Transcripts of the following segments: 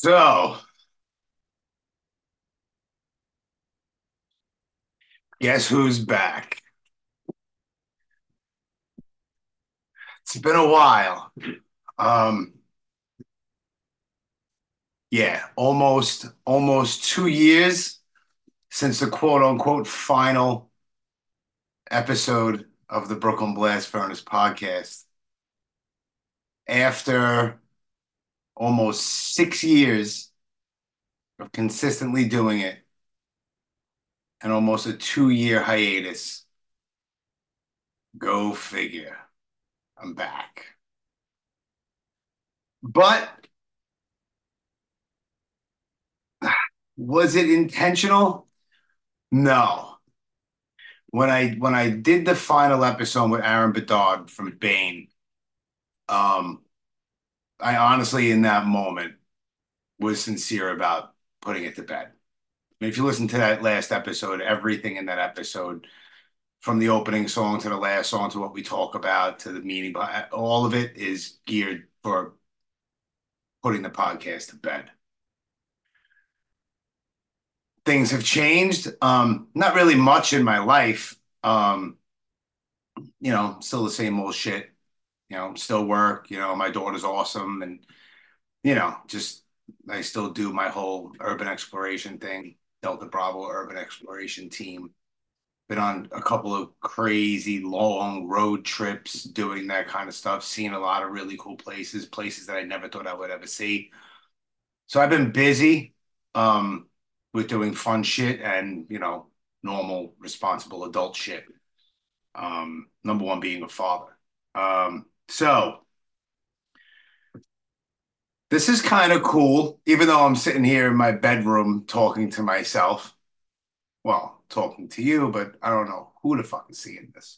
So, guess who's back? It's been a while. Um, yeah, almost 2 years since the quote unquote final episode of the Brooklyn Blast Furnace podcast. After almost 6 years of consistently doing it and almost a 2 year hiatus, go figure, I'm back. But was it intentional? No. When I did the final episode with Aaron Bedard from Bane, um, I honestly in that moment was sincere about putting it to bed. I mean, if you listen to that last episode, everything in that episode, from the opening song to the last song to what we talk about to the meaning behind all of it is geared for putting the podcast to bed. Things have changed. Not really much in my life. Still the same old shit. Still work. My daughter's awesome, and just I still do my whole urban exploration thing, Delta Bravo urban exploration team. Been on a couple of crazy long road trips doing that kind of stuff, seeing a lot of really cool places that I never thought I would ever see. So I've been busy with doing fun shit and, normal, responsible adult shit. Number one being a father. So this is kind of cool, even though I'm sitting here in my bedroom talking to myself. Well, talking to you, but I don't know who the fuck is seeing this.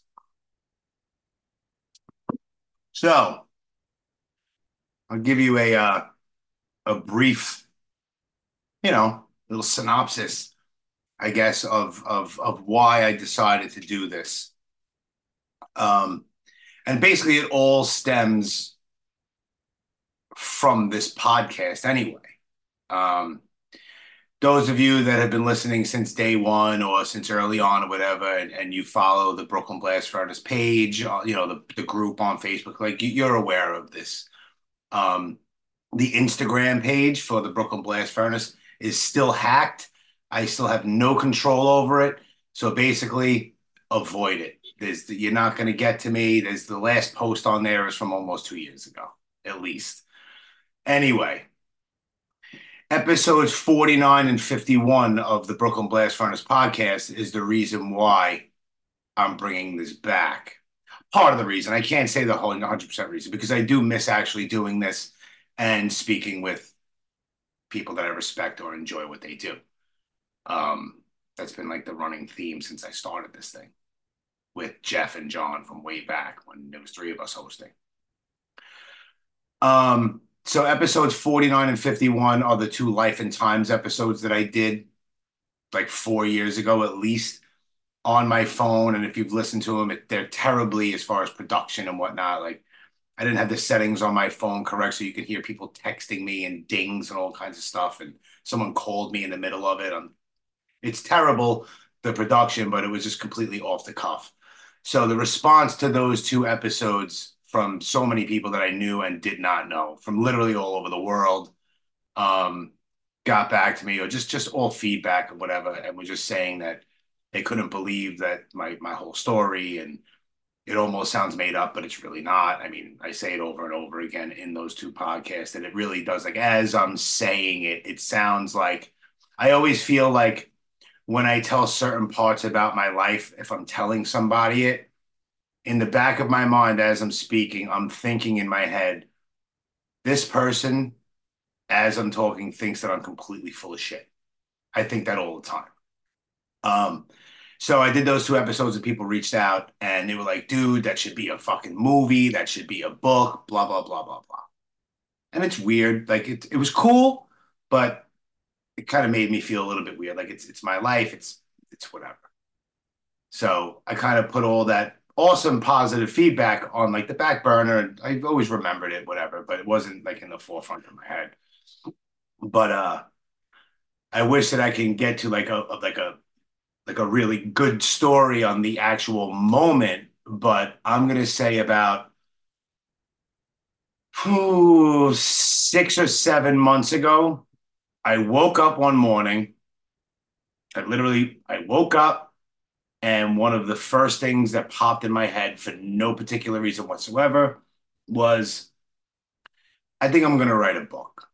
So I'll give you a brief, little synopsis, I guess, of why I decided to do this. Um, and basically, it all stems from this podcast anyway. Um, those of you that have been listening since day one or since early on or whatever, and you follow the Brooklyn Blast Furnace page, the group on Facebook, like you're aware of this. Um, the Instagram page for the Brooklyn Blast Furnace is still hacked. I still have no control over it. So basically, avoid it. You're not going to get to me. There's the last post on there is from almost 2 years ago, at least. Anyway, episodes 49 and 51 of the Brooklyn Blast Furnace podcast is the reason why I'm bringing this back. Part of the reason. I can't say the whole 100% reason because I do miss actually doing this and speaking with people that I respect or enjoy what they do. Um, that's been like the running theme since I started this thing with Jeff and John from way back when there was three of us hosting. So episodes 49 and 51 are the two Life and Times episodes that I did like 4 years ago at least on my phone. And if you've listened to them, they're terribly as far as production and whatnot. Like I didn't have the settings on my phone correct, so you could hear people texting me and dings and all kinds of stuff. And someone called me in the middle of it. It's terrible, the production, but it was just completely off the cuff. So the response to those two episodes from so many people that I knew and did not know, from literally all over the world, um, got back to me, or just all feedback or whatever, and was just saying that they couldn't believe that my whole story and it almost sounds made up, but it's really not. I mean, I say it over and over again in those two podcasts, and it really does. Like as I'm saying it, it sounds like I always feel like when I tell certain parts about my life, if I'm telling somebody it, in the back of my mind as I'm speaking, I'm thinking in my head, this person, as I'm talking, thinks that I'm completely full of shit. I think that all the time. Um, so I did those two episodes and people reached out and they were like, dude, that should be a fucking movie. That should be a book, blah, blah, blah, blah, blah. And it's weird. Like it was cool, but it kind of made me feel a little bit weird. Like it's my life. It's whatever. So I kind of put all that awesome positive feedback on like the back burner. And I've always remembered it, whatever, but it wasn't like in the forefront of my head. But I wish that I can get to like a really good story on the actual moment. But I'm gonna say about 6 or 7 months ago, I woke up one morning. I woke up, and one of the first things that popped in my head for no particular reason whatsoever was, I think I'm gonna write a book.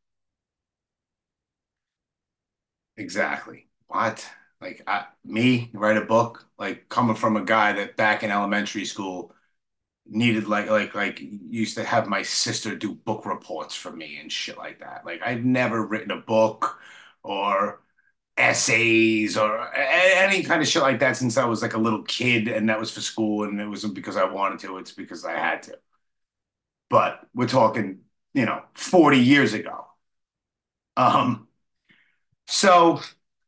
Exactly. What? Like me write a book? Like coming from a guy that back in elementary school needed like used to have my sister do book reports for me and shit like that. Like I've never written a book or essays or any kind of shit like that since I was like a little kid, and that was for school, and it wasn't because I wanted to, it's because I had to. But we're talking, 40 years ago. Um, so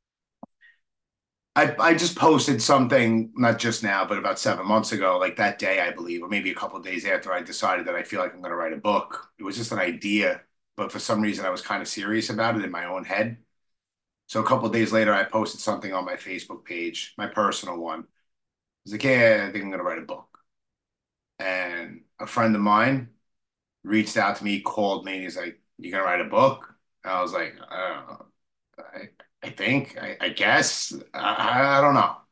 I just posted something, not just now, but about 7 months ago, like that day, I believe, or maybe a couple of days after I decided that I feel like I'm going to write a book. It was just an idea, but for some reason I was kind of serious about it in my own head. So a couple of days later, I posted something on my Facebook page, my personal one. I was like, yeah, I think I'm going to write a book. And a friend of mine reached out to me, called me, and he's like, "You going to write a book?" And I was like, I, I think, I guess, I don't know.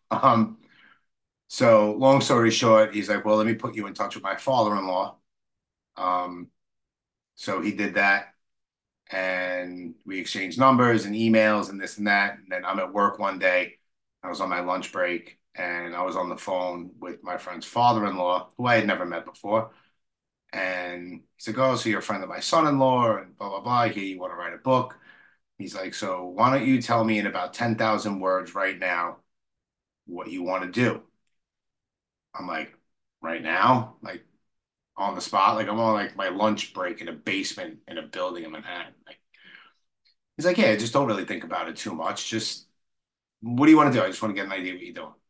So long story short, he's like, well, let me put you in touch with my father-in-law. Um, so he did that, and we exchanged numbers and emails and this and that. And then I'm at work one day. I was on my lunch break, and I was on the phone with my friend's father-in-law, who I had never met before. And he's like, oh, so you're a friend of my son-in-law, and blah, blah, blah. I hear you want to write a book. He's like, so why don't you tell me in about 10,000 words right now what you want to do? I'm like, right now? Like, on the spot. Like I'm on like my lunch break in a basement in a building in Manhattan. Like he's like, yeah, just don't really think about it too much. Just what do you want to do? I just want to get an idea of what you're doing.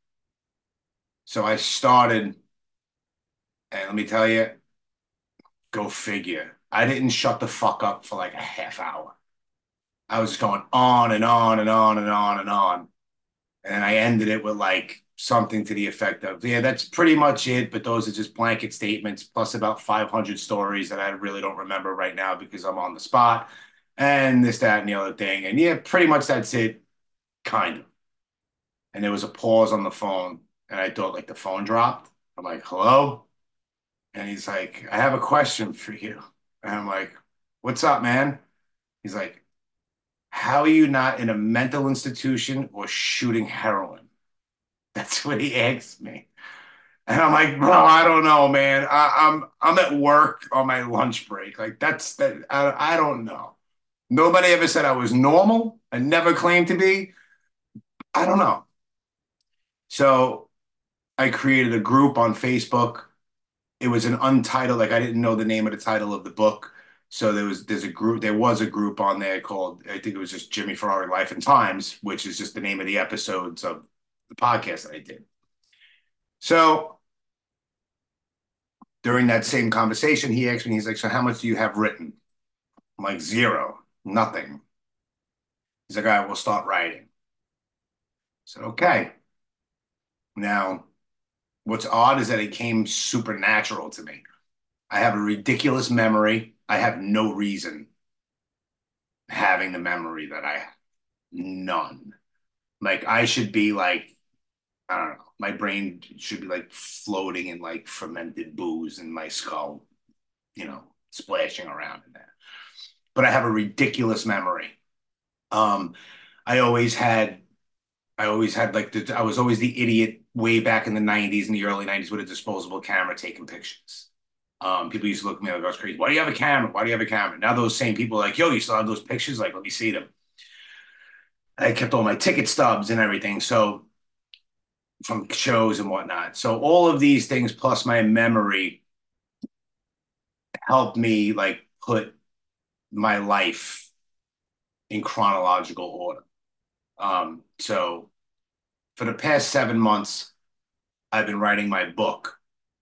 So I started, and let me tell you, go figure. I didn't shut the fuck up for like a half hour. I was just going on and on and on and on and on. And I ended it with like something to the effect of, yeah, that's pretty much it. But those are just blanket statements, plus about 500 stories that I really don't remember right now because I'm on the spot, and this, that, and the other thing. And yeah, pretty much that's it, kind of. And there was a pause on the phone, and I thought like the phone dropped. I'm like, hello? And he's like, I have a question for you. And I'm like, what's up, man? He's like, how are you not in a mental institution or shooting heroin? That's what he asked me. And I'm like, bro, I don't know, man. I'm at work on my lunch break. Like that's that. I don't know. Nobody ever said I was normal. I never claimed to be. I don't know. So I created a group on Facebook. It was an untitled, like I didn't know the name of the title of the book. So there was a group on there called, I think it was just Jimmy Ferrari Life and Times, which is just the name of the episodes of the podcast that I did. So during that same conversation, he asked me, he's like, so how much do you have written? I'm like, zero, nothing. He's like, all right, we'll start writing. I said, okay. Now, what's odd is that it came supernatural to me. I have a ridiculous memory. I have no reason having the memory that I have. None. Like, I should be like, I don't know, my brain should be like floating in like fermented booze in my skull, splashing around in there. But I have a ridiculous memory. Um, I always had I always had like I was always the idiot way back in the 90s and the early 90s with a disposable camera taking pictures. People used to look at me like I was crazy. Why do you have a camera? Why do you have a camera? Now those same people are like, yo, you still have those pictures? Like, let me see them. I kept all my ticket stubs and everything. So from shows and whatnot. So all of these things plus my memory helped me like put my life in chronological order. So for the past 7 months, I've been writing my book.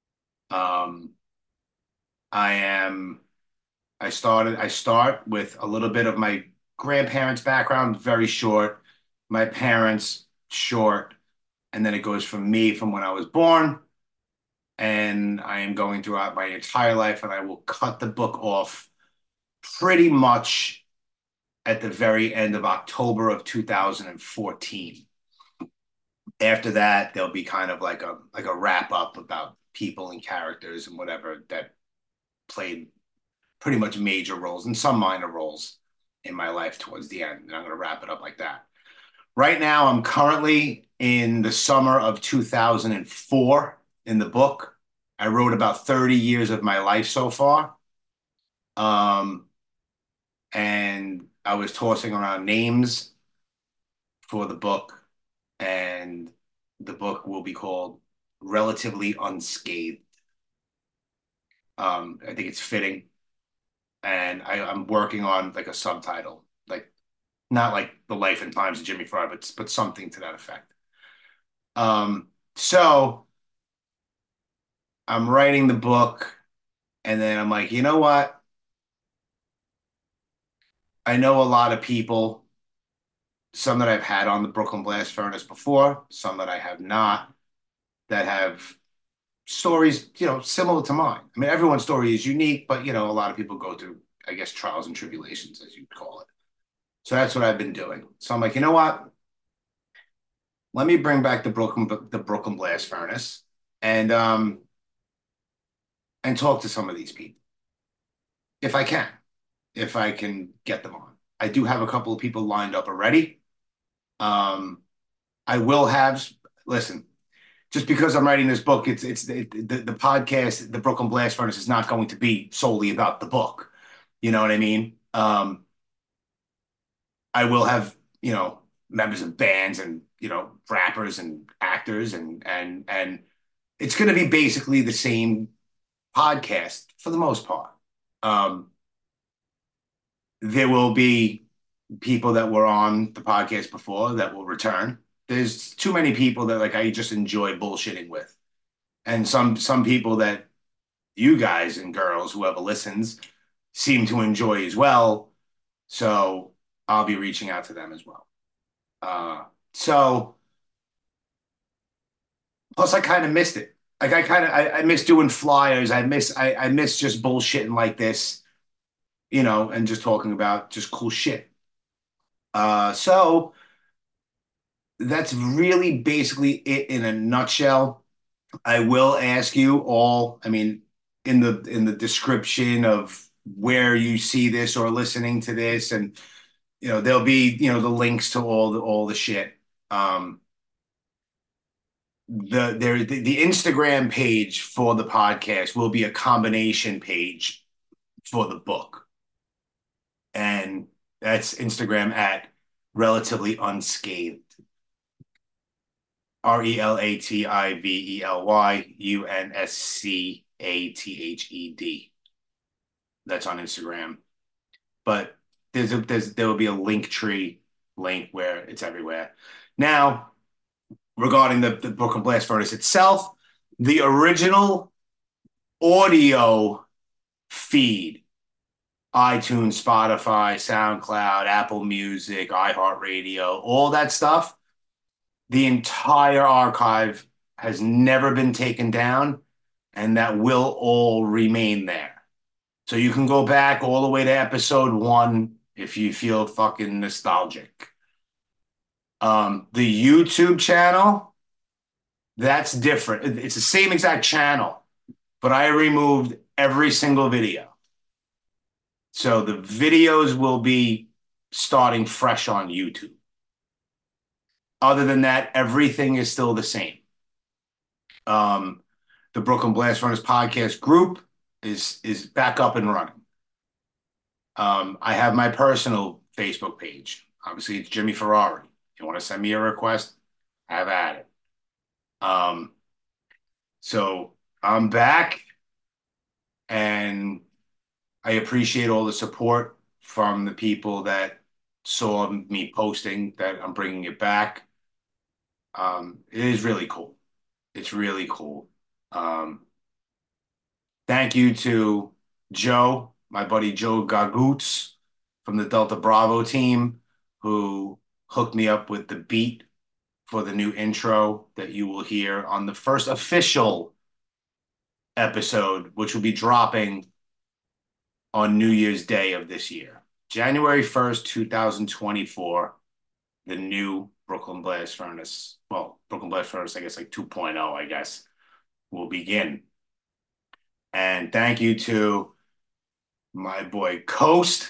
Um, I am I start with a little bit of my grandparents' background, very short. My parents, short. And then it goes from me from when I was born. And I am going throughout my entire life, and I will cut the book off pretty much at the very end of October of 2014. After that, there'll be kind of like a wrap up about people and characters and whatever that played pretty much major roles and some minor roles in my life towards the end. And I'm going to wrap it up like that. Right now, I'm currently in the summer of 2004 in the book. I wrote about 30 years of my life so far. Um, and I was tossing around names for the book, and the book will be called Relatively Unscathed. I think it's fitting, and I'm working on like a subtitle, like not like The Life and Times of Jimmy Fry, but something to that effect. So I'm writing the book, and then I'm like, you know what? I know a lot of people, some that I've had on the Brooklyn Blast Furnace before, some that I have not, that have stories, similar to mine. I mean, everyone's story is unique, but a lot of people go through, I guess, trials and tribulations, as you'd call it. So that's what I've been doing. So I'm like, you know what? Let me bring back the Brooklyn Blast Furnace and and talk to some of these people if I can, if I can get them on. I do have a couple of people lined up already. Um, I will have, listen, just because I'm writing this book, the podcast, the Brooklyn Blast Furnace, is not going to be solely about the book. You know what I mean? I will have, members of bands and, rappers and actors and it's going to be basically the same podcast for the most part. Um, there will be people that were on the podcast before that will return. There's too many people that like I just enjoy bullshitting with, and some people that you guys and girls, whoever listens, seem to enjoy as well. So I'll be reaching out to them as well. Uh, so plus I kind of missed it. Like I miss doing flyers. I miss just bullshitting like this, and just talking about just cool shit. So that's really basically it in a nutshell. I will ask you all, I mean, in the description of where you see this or listening to this, and there'll be, the links to all the shit. Um, the Instagram page for the podcast will be a combination page for the book. And that's Instagram at Relatively Unscathed. RelativelyUnscathed. That's on Instagram. But there will be a link tree link where it's everywhere. Now, regarding the Brooklyn Blast Furnace itself, the original audio feed, iTunes, Spotify, SoundCloud, Apple Music, iHeartRadio, all that stuff, the entire archive has never been taken down, and that will all remain there. So you can go back all the way to episode 1 if you feel fucking nostalgic. The YouTube channel, that's different. It's the same exact channel, but I removed every single video. So the videos will be starting fresh on YouTube. Other than that, everything is still the same. Um, the Brooklyn Blast Furnace podcast group is back up and running. I have my personal Facebook page. Obviously, it's Jimmy Ferrari. If you want to send me a request, have at it. Um, so I'm back, and I appreciate all the support from the people that saw me posting that I'm bringing it back. It is really cool. It's really cool. Um, Thank you to Joe, my buddy Joe Gagoots, from the Delta Bravo team who hooked me up with the beat for the new intro that you will hear on the first official episode, which will be dropping on New Year's Day of this year. January 1st, 2024, the new Brooklyn Blast Furnace, well, Brooklyn Blast Furnace, I guess like 2.0, I guess, will begin. And thank you to my boy Coast,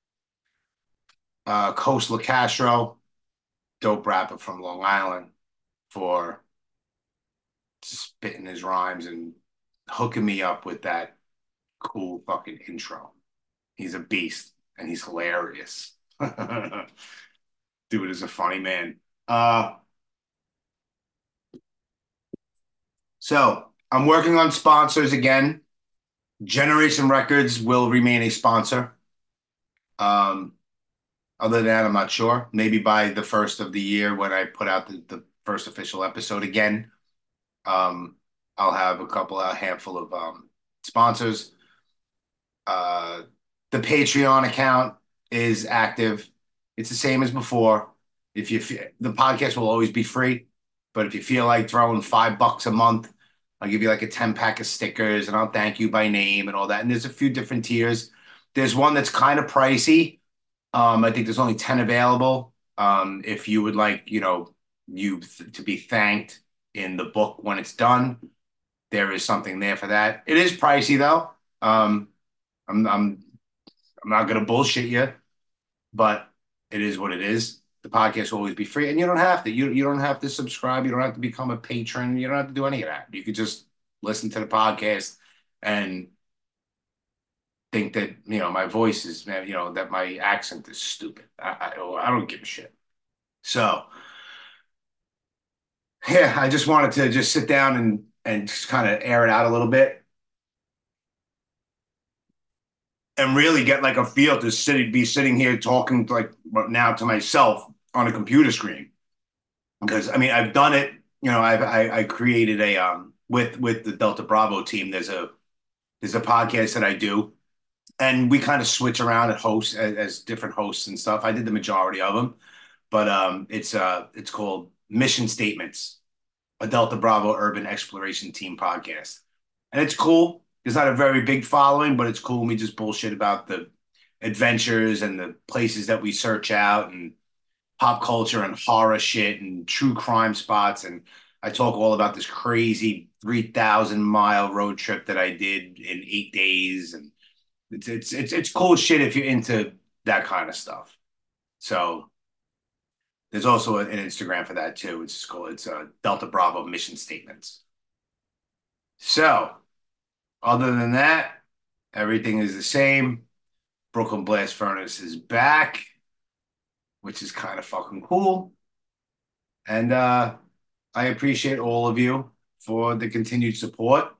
Coast LaCastro, dope rapper from Long Island, for spitting his rhymes and hooking me up with that cool fucking intro. He's a beast and he's hilarious. Dude is a funny man. Uh, so I'm working on sponsors again. Generation Records will remain a sponsor. Um, Other than that, I'm not sure. Maybe by the first of the year when I put out the first official episode again, um, I'll have a handful of sponsors. Uh, the Patreon account is active. It's the same as before. If you the podcast will always be free, but if you feel like throwing $5 a month, I'll give you like a 10 pack of stickers and I'll thank you by name and all that. And there's a few different tiers. There's one that's kind of pricey. I think there's only 10 available. If you would like, to be thanked in the book when it's done, there is something there for that. It is pricey though. I'm I'm not gonna bullshit you, but it is what it is. The podcast will always be free, and you don't have to. You don't have to subscribe. You don't have to become a patron. You don't have to do any of that. You could just listen to the podcast and think that my voice is that my accent is stupid. I don't give a shit. So yeah, I just wanted to just sit down and just kind of air it out a little bit and really get like a feel to be sitting here talking like now to myself on a computer screen. Because I mean, I've done it. I created a with the Delta Bravo team. There's a podcast that I do, and we kind of switch around at hosts as different hosts and stuff. I did the majority of them, but it's called Mission Statements, a Delta Bravo Urban Exploration Team podcast, and it's cool. It's not a very big following, but it's cool. We just bullshit about the adventures and the places that we search out and pop culture and horror shit and true crime spots. And I talk all about this crazy 3,000-mile road trip that I did in 8 days. And it's cool shit if you're into that kind of stuff. So there's also an Instagram for that too. It's cool. It's Delta Bravo Mission Statements. So other than that, everything is the same. Brooklyn Blast Furnace is back, which is kind of fucking cool. And I appreciate all of you for the continued support.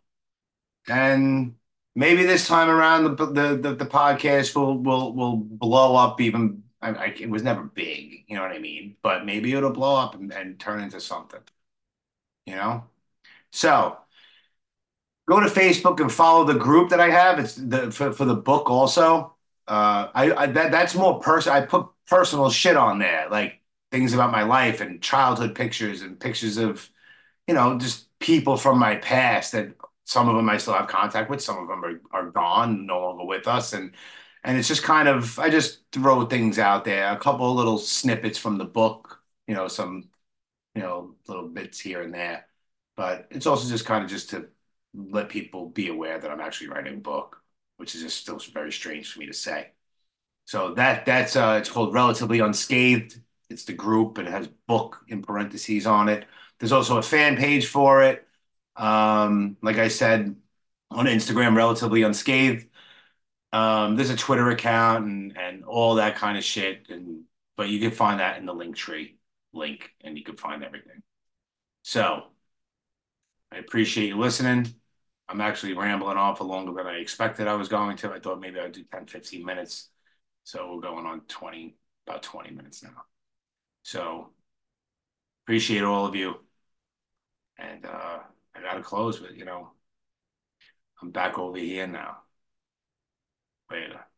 And maybe this time around the podcast will blow up even. It was never big, you know what I mean? But maybe it'll blow up and turn into something, you know? So go to Facebook and follow the group that I have. It's for the book also. That's more personal. I put personal shit on there, like things about my life and childhood pictures and pictures of just people from my past that some of them I still have contact with, some of them are gone, no longer with us, and it's just kind of I just throw things out there, a couple of little snippets from the book, some little bits here and there, but it's also just kind of just to let people be aware that I'm actually writing a book, which is just still very strange for me to say. So that's it's called Relatively Unscathed. It's the group and it has book in parentheses on it. There's also a fan page for it. Like I said, on Instagram, Relatively Unscathed. There's a Twitter account and all that kind of shit. But you can find that in the link tree link and you can find everything. So I appreciate you listening. I'm actually rambling off for longer than I expected I was going to. I thought maybe I'd do 10, 15 minutes. So we're going on about 20 minutes now. So appreciate all of you. And I gotta close with, I'm back over here now. Later.